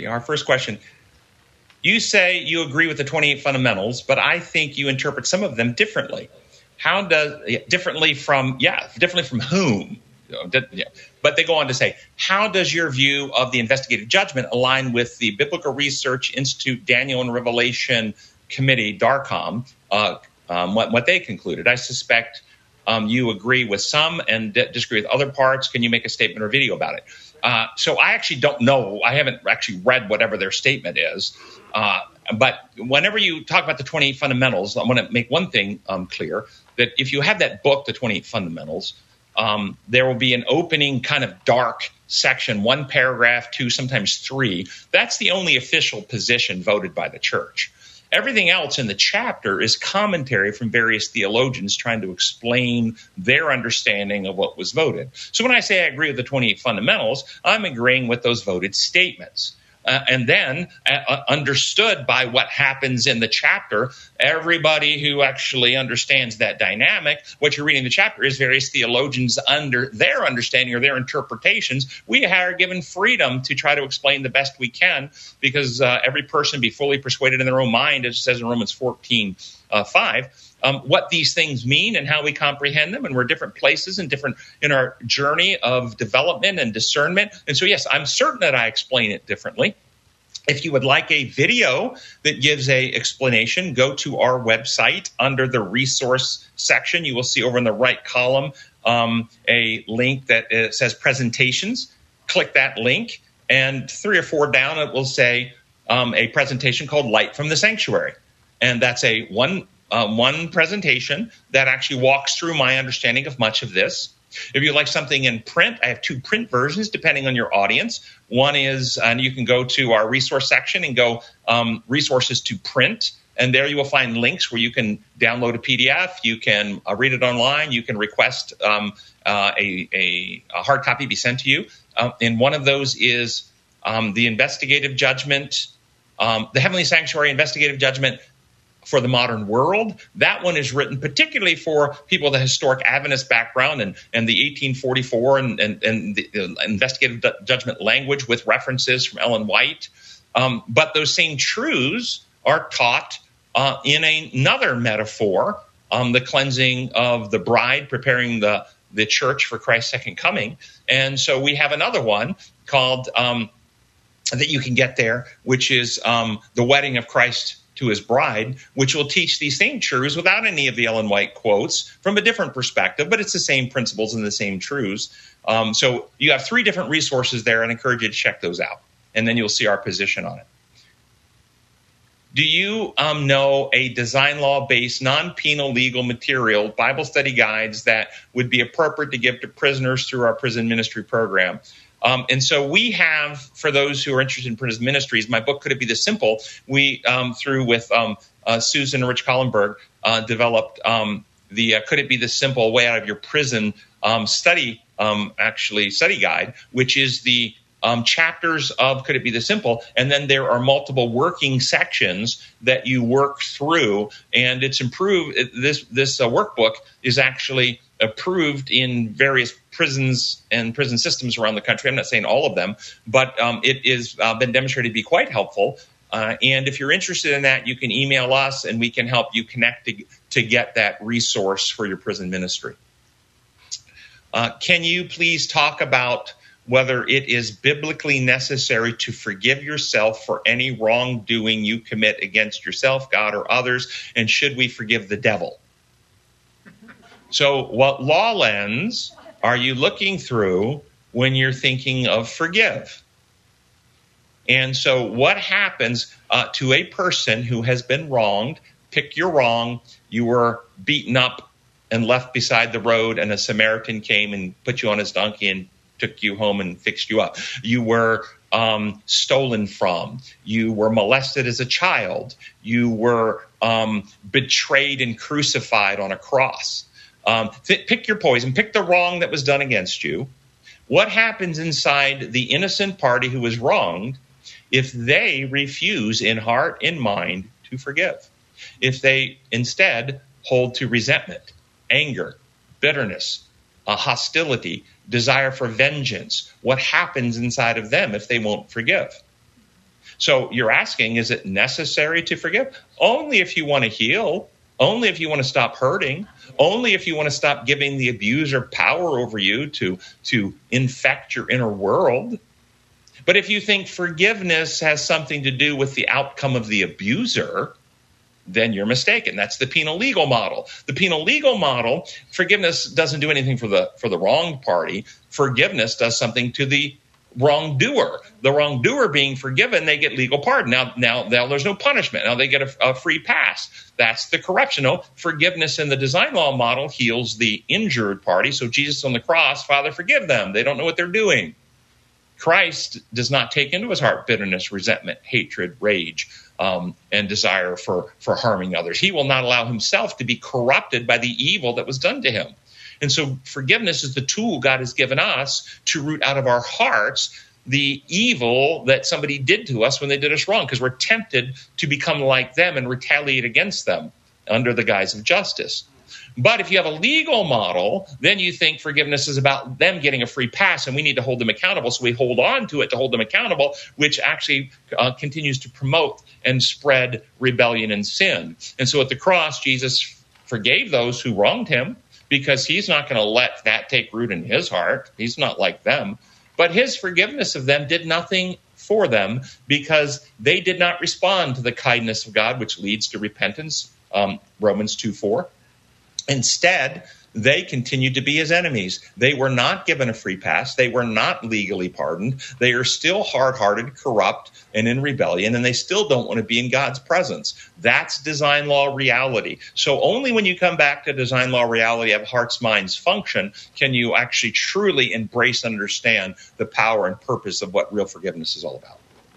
ministry. Our first question, you say you agree with the 28 fundamentals, but I think you interpret some of them differently. Differently from whom? But they go on to say, how does your view of the investigative judgment align with the Biblical Research Institute Daniel and Revelation Committee, DARCOM, what they concluded? I suspect you agree with some and disagree with other parts. Can you make a statement or video about it? So I actually don't know. I haven't actually read whatever their statement is. But whenever you talk about the 28 fundamentals, I want to make one thing clear, that if you have that book, The 28 Fundamentals, there will be an opening kind of dark section, 1 paragraph, 2, sometimes 3. That's the only official position voted by the church. Everything else in the chapter is commentary from various theologians trying to explain their understanding of what was voted. So when I say I agree with the 28 fundamentals, I'm agreeing with those voted statements. And then understood by what happens in the chapter, everybody who actually understands that dynamic, what you're reading in the chapter is various theologians under their understanding or their interpretations. We are given freedom to try to explain the best we can, because every person be fully persuaded in their own mind, as it says in Romans 14:5. What these things mean and how we comprehend them, and we're different places and different in our journey of development and discernment. And so, yes, I'm certain that I explain it differently. If you would like a video that gives a explanation, go to our website under the resource section. You will see over in the right column a link that says presentations. Click that link, and 3 or 4 down it will say a presentation called Light from the Sanctuary. And that's a one presentation that actually walks through my understanding of much of this. If you like something in print, I have 2 print versions depending on your audience. One is, and you can go to our resource section and go resources to print, and there you will find links where you can download a PDF, you can read it online, you can request a hard copy be sent to you. And one of those is the investigative judgment, the Heavenly Sanctuary investigative judgment for the modern world. That one is written particularly for people with a historic Adventist background and the 1844 and the investigative judgment language with references from Ellen White. But those same truths are taught in another metaphor, the cleansing of the bride, preparing the church for Christ's second coming. And so we have another one called that you can get there, which is the wedding of Christ to his bride, which will teach these same truths without any of the Ellen White quotes from a different perspective, but it's the same principles and the same truths. So you have 3 different resources there, and I encourage you to check those out, and then you'll see our position on it. Do you know a design law-based, non-penal legal material, Bible study guides that would be appropriate to give to prisoners through our prison ministry program? And so we have, for those who are interested in prison ministries, my book, Could It Be This Simple? We, through with Susan and Rich Collenberg, developed the Could It Be This Simple? Way Out of Your Prison study guide, which is the chapters of Could It Be This Simple? And then there are multiple working sections that you work through, and it's improved. This workbook is actually approved in various prisons and prison systems around the country. I'm not saying all of them, but it has been demonstrated to be quite helpful. And if you're interested in that, you can email us and we can help you connect to get that resource for your prison ministry. Can you please talk about whether it is biblically necessary to forgive yourself for any wrongdoing you commit against yourself, God, or others, and should we forgive the devil? So what law lens are you looking through when you're thinking of forgive? And so what happens to a person who has been wronged? Pick your wrong. You were beaten up and left beside the road, and a Samaritan came and put you on his donkey and took you home and fixed you up. You were stolen from. You were molested as a child. You were betrayed and crucified on a cross. Pick your poison. Pick the wrong that was done against you. What happens inside the innocent party who was wronged if they refuse in heart and mind to forgive? If they instead hold to resentment, anger, bitterness, hostility, desire for vengeance, what happens inside of them if they won't forgive? So you're asking, is it necessary to forgive? Only if you want to heal, only if you want to stop hurting, only if you want to stop giving the abuser power over you to infect your inner world. But if you think forgiveness has something to do with the outcome of the abuser, then you're mistaken. That's the penal legal model. The penal legal model, forgiveness doesn't do anything for the wrong party. Forgiveness does something to the wrongdoer. The wrongdoer being forgiven, they get legal pardon. Now there's no punishment. Now they get a free pass. That's the corruption. No, forgiveness in the design law model heals the injured party. So Jesus on the cross, Father, forgive them. They don't know what they're doing. Christ does not take into his heart bitterness, resentment, hatred, rage, and desire for harming others. He will not allow himself to be corrupted by the evil that was done to him. And so forgiveness is the tool God has given us to root out of our hearts the evil that somebody did to us when they did us wrong, because we're tempted to become like them and retaliate against them under the guise of justice. But if you have a legal model, then you think forgiveness is about them getting a free pass, and we need to hold them accountable. So we hold on to it to hold them accountable, which actually continues to promote and spread rebellion and sin. And so at the cross, Jesus forgave those who wronged him, because he's not going to let that take root in his heart. He's not like them. But his forgiveness of them did nothing for them, because they did not respond to the kindness of God, which leads to repentance, Romans 2:4. Instead, they continued to be his enemies. They were not given a free pass. They were not legally pardoned. They are still hard-hearted, corrupt, and in rebellion, and they still don't want to be in God's presence. That's design law reality. So only when you come back to design law reality of hearts, minds, function, can you actually truly embrace and understand the power and purpose of what real forgiveness is all about.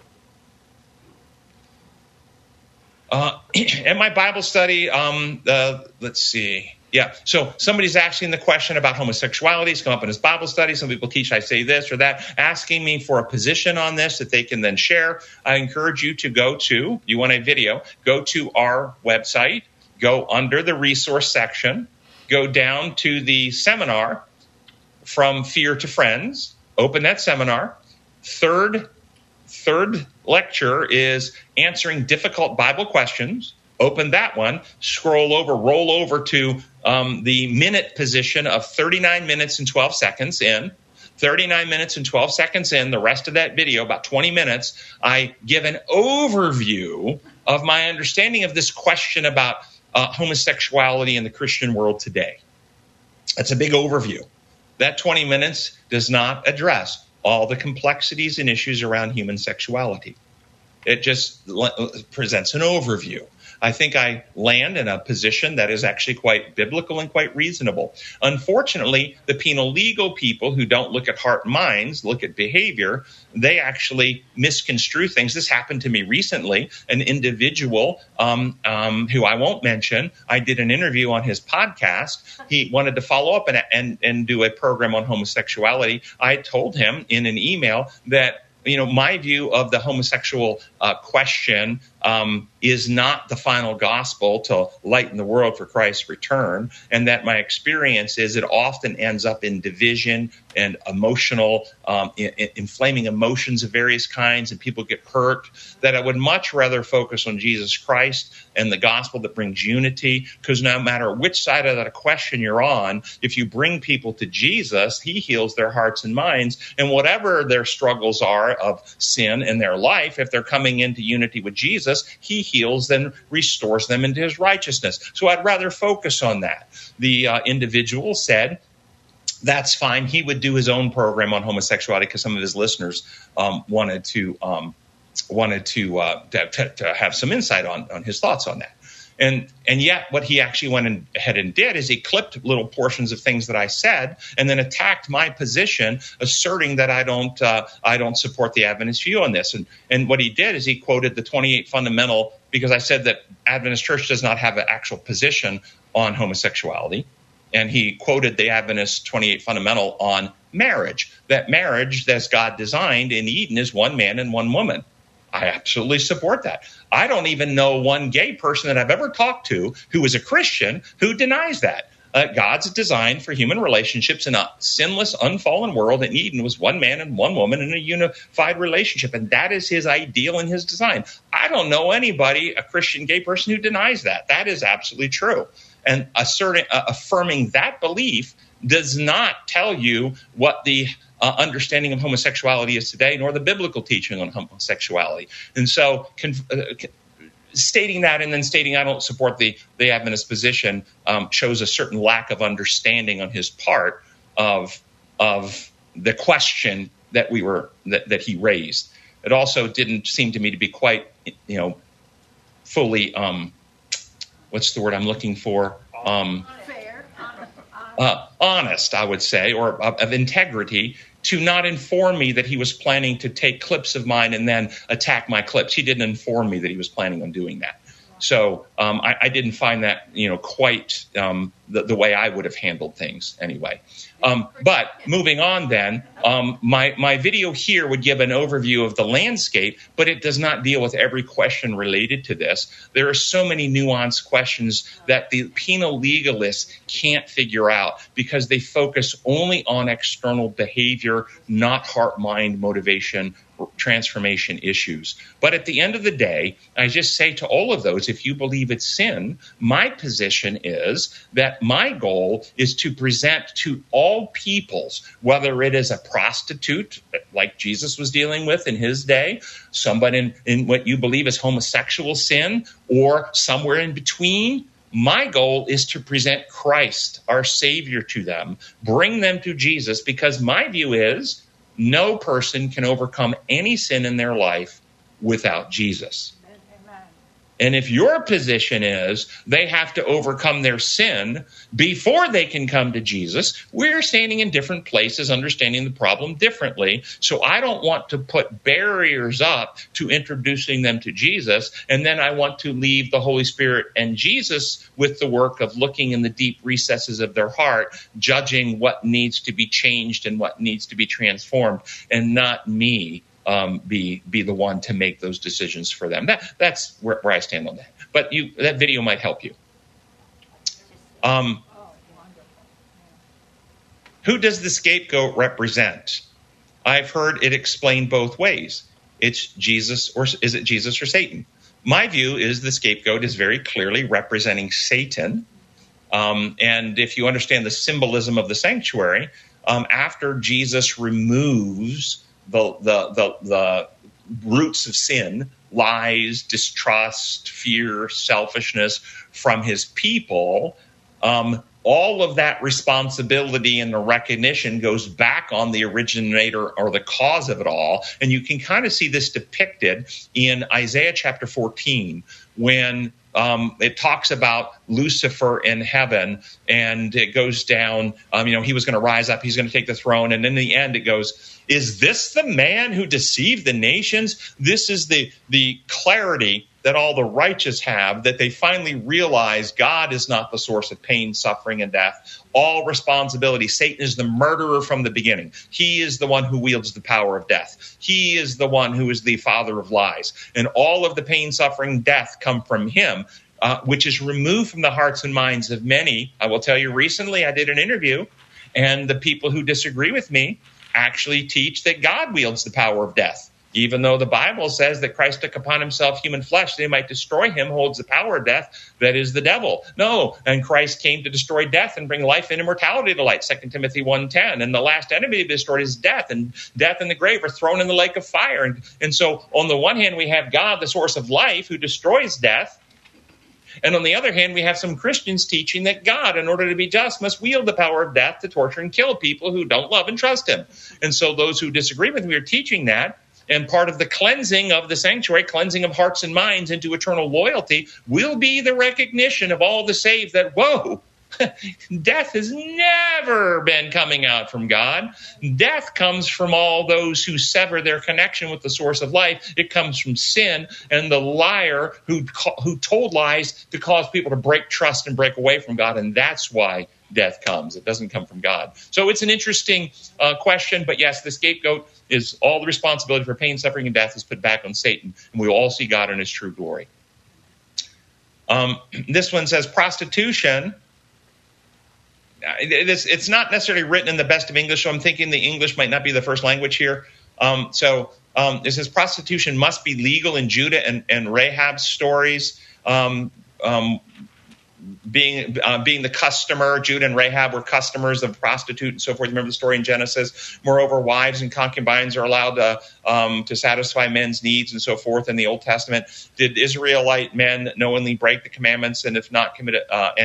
In my Bible study, let's see. Yeah, so somebody's asking the question about homosexuality. It's come up in his Bible study. Some people teach I say this or that, asking me for a position on this that they can then share. I encourage you to go to, you want a video, go to our website, go under the resource section, go down to the seminar, From Fear to Friends, open that seminar. Third lecture is Answering Difficult Bible Questions. Open that one, scroll over, roll over to the minute position of 39 minutes and 12 seconds in. 39 minutes and 12 seconds in, the rest of that video, about 20 minutes, I give an overview of my understanding of this question about homosexuality in the Christian world today. That's a big overview. That 20 minutes does not address all the complexities and issues around human sexuality. It just presents an overview. I think I land in a position that is actually quite biblical and quite reasonable. Unfortunately, the penal legal people who don't look at heart and minds, look at behavior, they actually misconstrue things. This happened to me recently. An individual who I won't mention, I did an interview on his podcast. He wanted to follow up and do a program on homosexuality. I told him in an email that, my view of the homosexual question is not the final gospel to lighten the world for Christ's return, and that my experience is it often ends up in division and emotional, inflaming emotions of various kinds, and people get hurt, that I would much rather focus on Jesus Christ and the gospel that brings unity, because no matter which side of that question you're on, if you bring people to Jesus, he heals their hearts and minds, and whatever their struggles are of sin in their life, if they're coming into unity with Jesus, he heals them, restores them into his righteousness. So I'd rather focus on that. The individual said, that's fine. He would do his own program on homosexuality because some of his listeners wanted to have some insight on his thoughts on that. And yet what he actually went ahead and did is he clipped little portions of things that I said and then attacked my position, asserting that I don't support the Adventist view on this. And what he did is he quoted the 28 fundamental, because I said that Adventist Church does not have an actual position on homosexuality. And he quoted the Adventist 28 fundamental on marriage, that marriage, as God designed in Eden, is one man and one woman. I absolutely support that. I don't even know one gay person that I've ever talked to who is a Christian who denies that. God's design for human relationships in a sinless, unfallen world in Eden was one man and one woman in a unified relationship. And that is his ideal and his design. I don't know anybody, a Christian gay person, who denies that. That is absolutely true. And affirming that belief does not tell you what the understanding of homosexuality is today, nor the biblical teaching on homosexuality. And so stating that and then stating I don't support the Adventist position shows a certain lack of understanding on his part of the question that that he raised. It also didn't seem to me to be quite, fully, what's the word I'm looking for? Fair. Honest, I would say, or of integrity, to not inform me that he was planning to take clips of mine and then attack my clips. He didn't inform me that he was planning on doing that. So I didn't find that, quite the way I would have handled things anyway. But moving on then, my video here would give an overview of the landscape, but it does not deal with every question related to this. There are so many nuanced questions that the penal legalists can't figure out because they focus only on external behavior, not heart, mind, motivation, transformation issues. But at the end of the day, I just say to all of those, if you believe it's sin, my position is that my goal is to present to all peoples, whether it is a prostitute like Jesus was dealing with in his day, somebody in what you believe is homosexual sin, or somewhere in between. My goal is to present Christ, our Savior, to them, bring them to Jesus, because my view is no person can overcome any sin in their life without Jesus. Amen. And if your position is they have to overcome their sin before they can come to Jesus, we're standing in different places, understanding the problem differently. So I don't want to put barriers up to introducing them to Jesus, and then I want to leave the Holy Spirit and Jesus with the work of looking in the deep recesses of their heart, judging what needs to be changed and what needs to be transformed, and not me be the one to make those decisions for them. That's where I stand on that. But that video might help you. Who does the scapegoat represent? I've heard it explained both ways. It's Jesus, or is it Jesus or Satan? My view is the scapegoat is very clearly representing Satan. And if you understand the symbolism of the sanctuary, after Jesus removes the roots of sin, lies, distrust, fear, selfishness from his people, all of that responsibility and the recognition goes back on the originator or the cause of it all. And you can kind of see this depicted in Isaiah chapter 14 when it talks about Lucifer in heaven, and it goes down, he was going to rise up, he's going to take the throne. And in the end, it goes, is this the man who deceived the nations? This is the clarity that all the righteous have, that they finally realize God is not the source of pain, suffering, and death. All responsibility. Satan is the murderer from the beginning. He is the one who wields the power of death. He is the one who is the father of lies. And all of the pain, suffering, death come from him, which is removed from the hearts and minds of many. I will tell you, recently I did an interview, and the people who disagree with me actually teach that God wields the power of death. Even though the Bible says that Christ took upon himself human flesh, they might destroy him, holds the power of death, that is the devil. No, and Christ came to destroy death and bring life and immortality to light, 2 Timothy 1:10. And the last enemy to be destroyed is death, and death and the grave are thrown in the lake of fire. And so on the one hand, we have God, the source of life, who destroys death. And on the other hand, we have some Christians teaching that God, in order to be just, must wield the power of death to torture and kill people who don't love and trust him. And so those who disagree with me are teaching that. And part of the cleansing of the sanctuary, cleansing of hearts and minds into eternal loyalty, will be the recognition of all the saved that, whoa, death has never been coming out from God. Death comes from all those who sever their connection with the source of life. It comes from sin and the liar who told lies to cause people to break trust and break away from God. And that's why death comes. It doesn't come from God. So it's an interesting question. But yes, the scapegoat is all the responsibility for pain, suffering, and death is put back on Satan. And we will all see God in his true glory. This one says prostitution it's not necessarily written in the best of English, so I'm thinking the English might not be the first language here. It says prostitution must be legal in Judah and Rahab's stories. Being the customer, Judah and Rahab were customers of prostitute and so forth. Remember the story in Genesis? Moreover, wives and concubines are allowed to satisfy men's needs and so forth in the Old Testament. Did Israelite men knowingly break the commandments and if not commit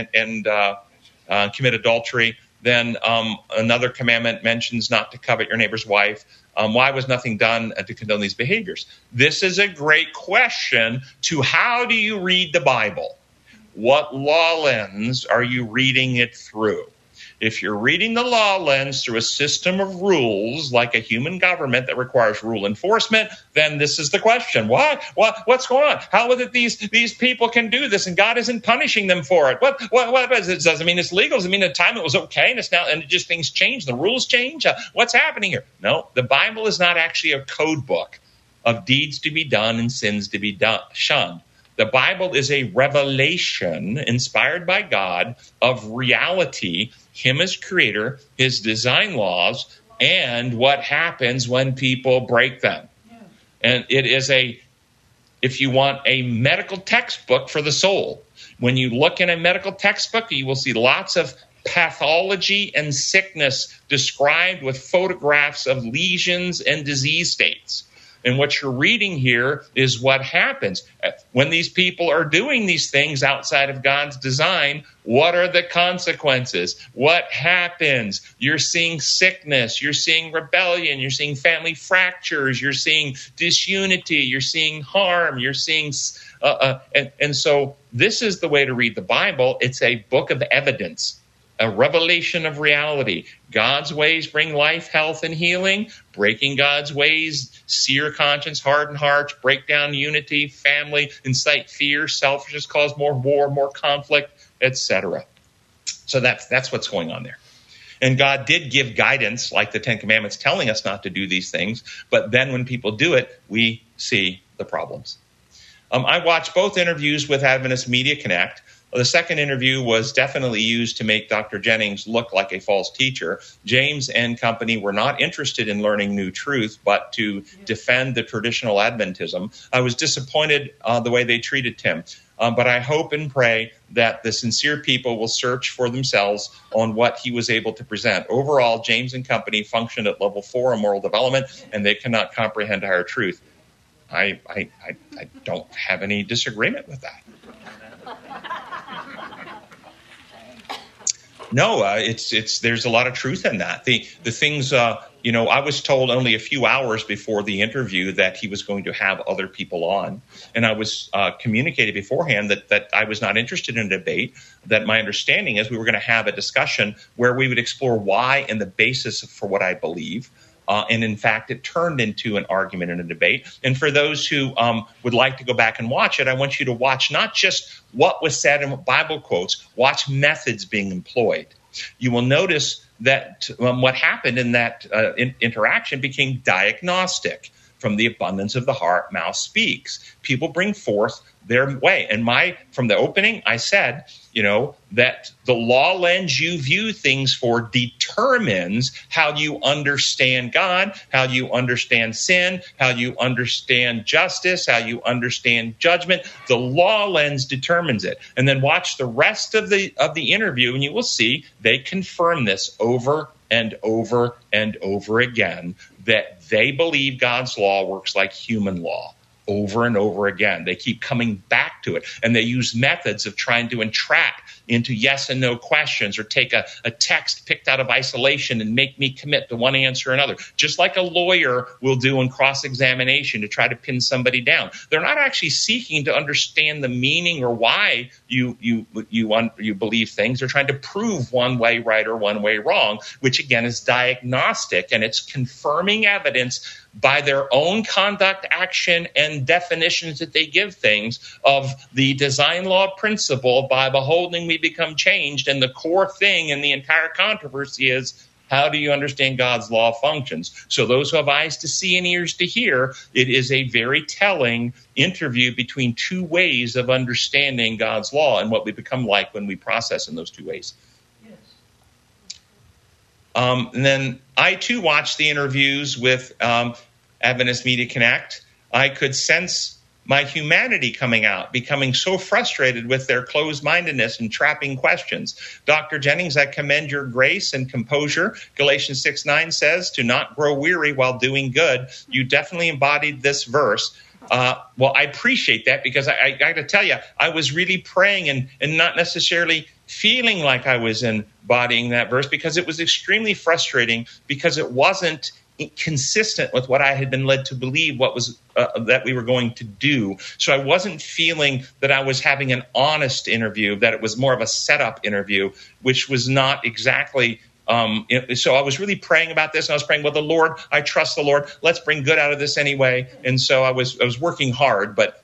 adultery? Then another commandment mentions not to covet your neighbor's wife. Why was nothing done to condone these behaviors? This is a great question to how do you read the Bible? What law lens are you reading it through? If you're reading the law lens through a system of rules, like a human government that requires rule enforcement, then this is the question. What's going on? How is it these people can do this and God isn't punishing them for it? What is it? Does it mean it's legal? Does it mean at the time it was okay and it's now and just things change? The rules change? What's happening here? No, the Bible is not actually a code book of deeds to be done and sins to be shunned. The Bible is a revelation inspired by God of reality, him as creator, his design laws, and what happens when people break them. And it is if you want, a medical textbook for the soul. When you look in a medical textbook, you will see lots of pathology and sickness described with photographs of lesions and disease states. And what you're reading here is what happens. When these people are doing these things outside of God's design, what are the consequences? What happens? You're seeing sickness. You're seeing rebellion. You're seeing family fractures. You're seeing disunity. You're seeing harm. You're seeing... And so this is the way to read the Bible. It's a book of evidence. A revelation of reality. God's ways bring life, health, and healing. Breaking God's ways, sear conscience, harden hearts, break down unity, family, incite fear, selfishness, cause more war, more conflict, etc. So that's what's going on there. And God did give guidance, like the Ten Commandments, telling us not to do these things. But then when people do it, we see the problems. I watched both interviews with Adventist Media Connect. The second interview was definitely used to make Dr. Jennings look like a false teacher. James and company were not interested in learning new truth, but to defend the traditional Adventism. I was disappointed the way they treated Tim. But I hope and pray that the sincere people will search for themselves on what he was able to present. Overall, James and company functioned at level 4 of moral development, and they cannot comprehend higher truth. I don't have any disagreement with that. No, there's a lot of truth in that. The things, I was told only a few hours before the interview that he was going to have other people on. And I was communicated beforehand that I was not interested in a debate, that my understanding is we were going to have a discussion where we would explore why and the basis for what I believe. And in fact, it turned into an argument and a debate. And for those who would like to go back and watch it, I want you to watch not just what was said in Bible quotes, watch methods being employed. You will notice that what happened in that interaction became diagnostic. From the abundance of the heart, mouth speaks. People bring forth their way. And from the opening, I said, that the law lens you view things for determines how you understand God, how you understand sin, how you understand justice, how you understand judgment. The law lens determines it. And then watch the rest of the interview, and you will see they confirm this over and over and over again, that they believe God's law works like human law. Over and over again. They keep coming back to it, and they use methods of trying to entrap into yes and no questions, or take a text picked out of isolation and make me commit to one answer or another, just like a lawyer will do in cross-examination to try to pin somebody down. They're not actually seeking to understand the meaning or why you believe things. They're trying to prove one way right or one way wrong, which again is diagnostic, and it's confirming evidence by their own conduct, action, and definitions that they give things of the design law principle. By beholding, we become changed. And the core thing in the entire controversy is, how do you understand God's law functions? So those who have eyes to see and ears to hear, it is a very telling interview between two ways of understanding God's law and what we become like when we process in those two ways. And then I, too, watched the interviews with Adventist Media Connect. I could sense my humanity coming out, becoming so frustrated with their closed-mindedness and trapping questions. Dr. Jennings, I commend your grace and composure. Galatians 6:9 says, to not grow weary while doing good. You definitely embodied this verse. Well, I appreciate that, because I got to tell you, I was really praying and not necessarily feeling like I was embodying that verse, because it was extremely frustrating, because it wasn't consistent with what I had been led to believe what was that we were going to do. So I wasn't feeling that I was having an honest interview, that it was more of a setup interview, which was not exactly. So I was really praying about this, and I was praying, well, the Lord, I trust the Lord. Let's bring good out of this anyway. And so I was working hard, but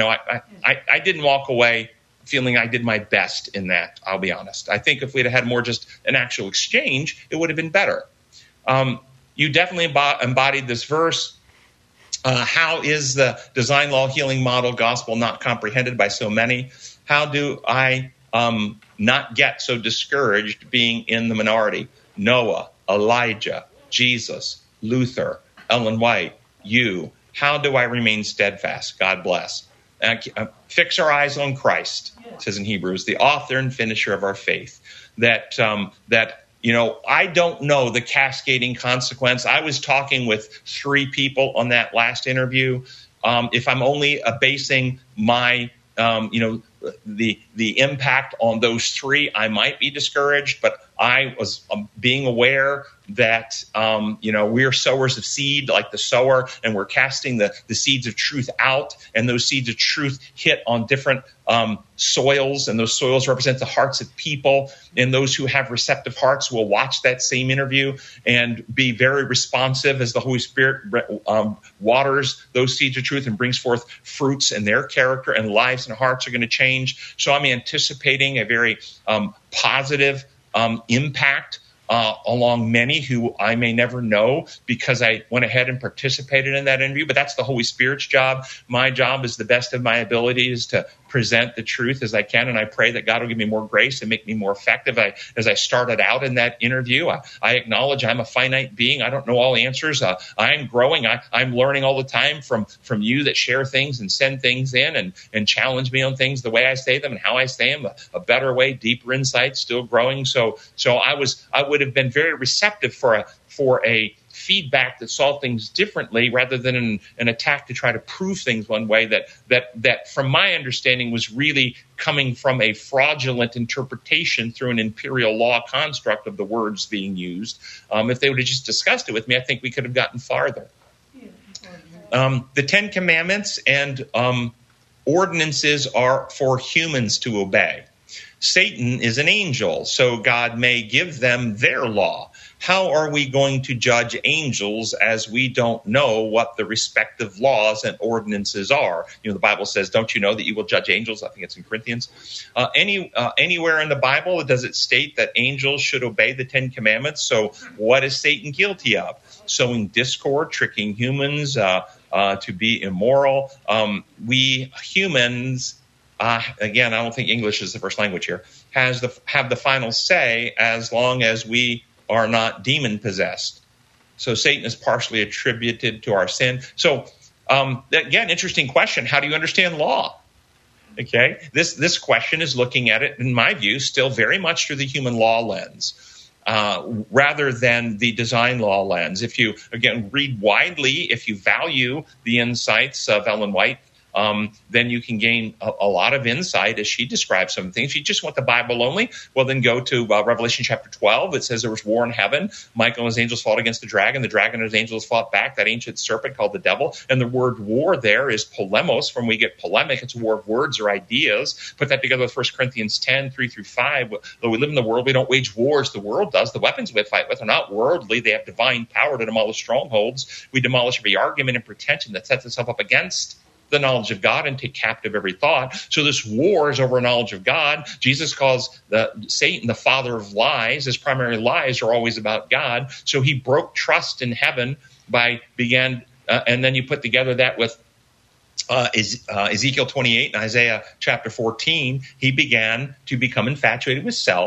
I didn't walk away feeling I did my best in that. I'll be honest. I think if we'd had more just an actual exchange, it would have been better. You definitely embodied this verse. How is the design law healing model gospel not comprehended by so many? How do I not get so discouraged being in the minority? Noah, Elijah, Jesus, Luther, Ellen White, you. How do I remain steadfast? God bless. Fix our eyes on Christ, it says in Hebrews, the author and finisher of our faith. That I don't know the cascading consequence. I was talking with 3 people on that last interview. If I'm only basing my, the impact on those 3, I might be discouraged. But I was being aware that, we're sowers of seed, like the sower, and we're casting the seeds of truth out. And those seeds of truth hit on different soils, and those soils represent the hearts of people. And those who have receptive hearts will watch that same interview and be very responsive as the Holy Spirit waters those seeds of truth and brings forth fruits, and their character and lives and hearts are going to change. So I'm anticipating a very positive impact along many who I may never know, because I went ahead and participated in that interview. But that's the Holy Spirit's job. My job is the best of my abilities to present the truth as I can, and I pray that God will give me more grace and make me more effective. As I started out in that interview, I acknowledge I'm a finite being. I don't know all answers. I'm growing. I'm learning all the time from you that share things and send things in and challenge me on things, the way I say them and how I say them, a better way, deeper insight, still growing. So I would have been very receptive for a feedback that saw things differently, rather than an attack to try to prove things one way that from my understanding was really coming from a fraudulent interpretation through an imperial law construct of the words being used. If they would have just discussed it with me, I think we could have gotten farther. The 10 Commandments and ordinances are for humans to obey. Satan is an angel, so God may give them their law. How are we going to judge angels as we don't know what the respective laws and ordinances are? The Bible says, don't you know that you will judge angels? I think it's in Corinthians. Anywhere in the Bible does it state that angels should obey the 10 Commandments? So what is Satan guilty of? Sowing discord, tricking humans to be immoral. We humans, again, I don't think English is the first language here, have the final say as long as we are not demon-possessed. So Satan is partially attributed to our sin. So, again, interesting question. How do you understand law? Okay, this question is looking at it, in my view, still very much through the human law lens, rather than the design law lens. If you, again, read widely, if you value the insights of Ellen White, then you can gain a lot of insight as she describes some things. If you just want the Bible only, well, then go to Revelation chapter 12. It says there was war in heaven. Michael and his angels fought against the dragon. The dragon and his angels fought back, that ancient serpent called the devil. And the word war there is polemos. From we get polemic, it's a war of words or ideas. Put that together with 1 Corinthians 10, 3 through 5. Though we live in the world, we don't wage wars. The world does. The weapons we fight with are not worldly. They have divine power to demolish strongholds. We demolish every argument and pretension that sets itself up against the knowledge of God and take captive every thought. So this war is over knowledge of God. Jesus calls Satan the father of lies. His primary lies are always about God. So he broke trust in heaven and then you put together that with Ezekiel 28 and Isaiah chapter 14. He began to become infatuated with self.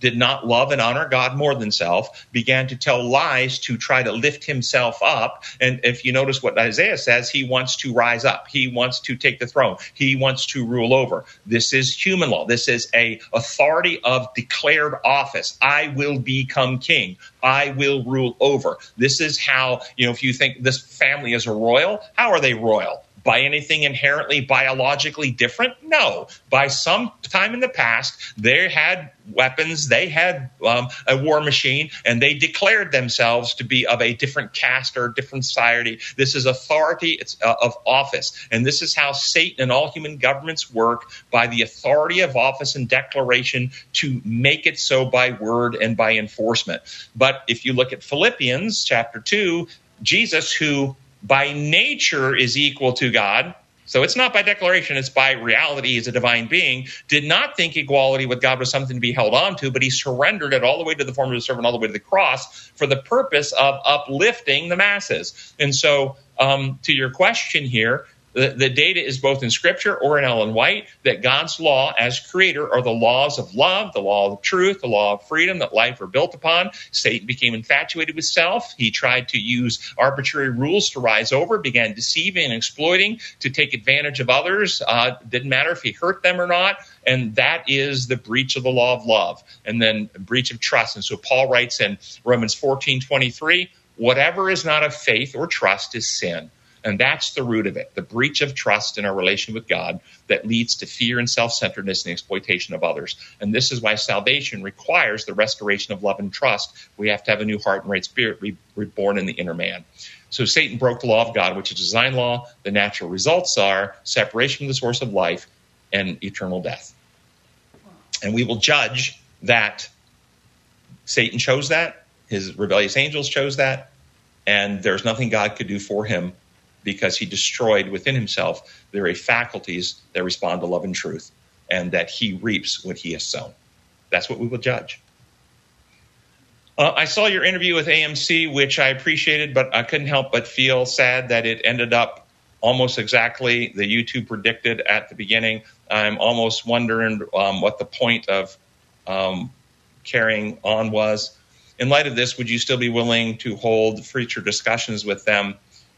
did not love and honor God more than self, began to tell lies to try to lift himself up. And if you notice what Isaiah says, he wants to rise up. He wants to take the throne. He wants to rule over. This is human law. This is a authority of declared office. I will become king. I will rule over. This is how, if you think this family is a royal, how are they royal? By anything inherently biologically different? No. By some time in the past, they had weapons, they had a war machine, and they declared themselves to be of a different caste or different society. This is authority of office. And this is how Satan and all human governments work, by the authority of office and declaration, to make it so by word and by enforcement. But if you look at Philippians chapter 2, Jesus, who by nature is equal to God, so it's not by declaration, it's by reality, he's a divine being, did not think equality with God was something to be held on to, but he surrendered it all the way to the form of a servant, all the way to the cross, for the purpose of uplifting the masses. And so to your question here, the data is both in Scripture or in Ellen White, that God's law as creator are the laws of love, the law of truth, the law of freedom that life are built upon. Satan became infatuated with self. He tried to use arbitrary rules to rise over, began deceiving and exploiting to take advantage of others. Didn't matter if he hurt them or not. And that is the breach of the law of love, and then breach of trust. And so Paul writes in Romans 14:23, whatever is not of faith or trust is sin. And that's the root of it, the breach of trust in our relation with God that leads to fear and self-centeredness and the exploitation of others. And this is why salvation requires the restoration of love and trust. We have to have a new heart and right spirit reborn in the inner man. So Satan broke the law of God, which is design law. The natural results are separation from the source of life and eternal death. And we will judge that Satan chose that, his rebellious angels chose that, and there's nothing God could do for him, because he destroyed within himself the very faculties that respond to love and truth, and that he reaps what he has sown. That's what we will judge. I saw your interview with AMC, which I appreciated, but I couldn't help but feel sad that it ended up almost exactly the YouTube predicted at the beginning. I'm almost wondering what the point of carrying on was. In light of this, would you still be willing to hold future discussions with them,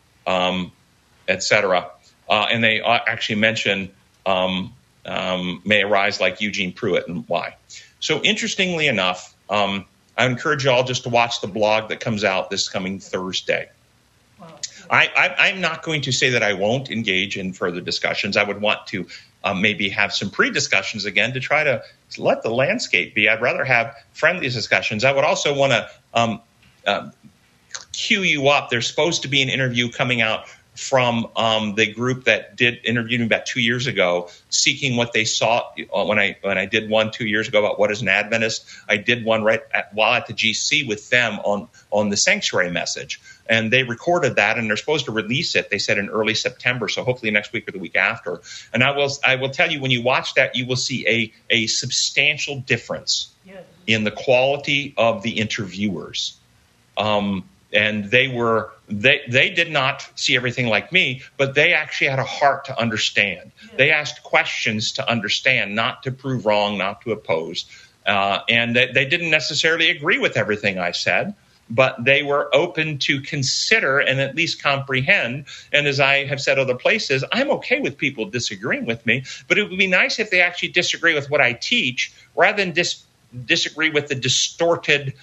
etc.? And they actually mention may arise like Eugene Pruitt, and why. So interestingly enough, I encourage you all just to watch the blog that comes out this coming Thursday. Wow. I'm not going to say that I won't engage in further discussions. I would want to maybe have some pre-discussions again to try to let the landscape be. I'd rather have friendly discussions. I would also want to cue you up. There's supposed to be an interview coming out from the group that did interview me about 2 years ago, seeking what they saw when I did one 2 years ago about what is an Adventist. I did one while at the GC with them on the sanctuary message, and they recorded that, and they're supposed to release it, they said, in early September, so hopefully next week or the week after. And I will tell you, when you watch that, you will see a substantial difference in the quality of the interviewers. And they did not see everything like me, but they actually had a heart to understand. Yeah. They asked questions to understand, not to prove wrong, not to oppose. And they didn't necessarily agree with everything I said, but they were open to consider and at least comprehend. And as I have said other places, I'm okay with people disagreeing with me, but it would be nice if they actually disagree with what I teach, rather than disagree with the distorted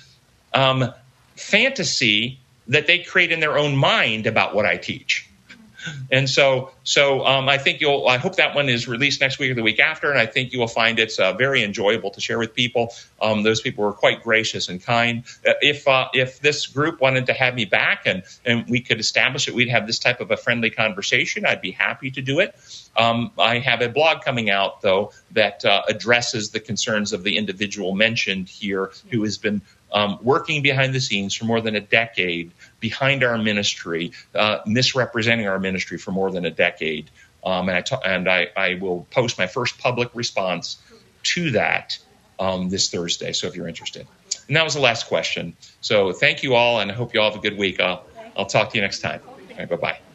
fantasy that they create in their own mind about what I teach. And so I think I hope that one is released next week or the week after, and I think you will find it's very enjoyable to share with people. Those people were quite gracious and kind. If this group wanted to have me back and we could establish that we'd have this type of a friendly conversation, I'd be happy to do it. I have a blog coming out, though, that addresses the concerns of the individual mentioned here, who has been working behind the scenes for more than a decade behind our ministry, misrepresenting our ministry for more than a decade. And I will post my first public response to that this Thursday, so if you're interested. And that was the last question. So thank you all, and I hope you all have a good week. I'll talk to you next time. All right, bye-bye.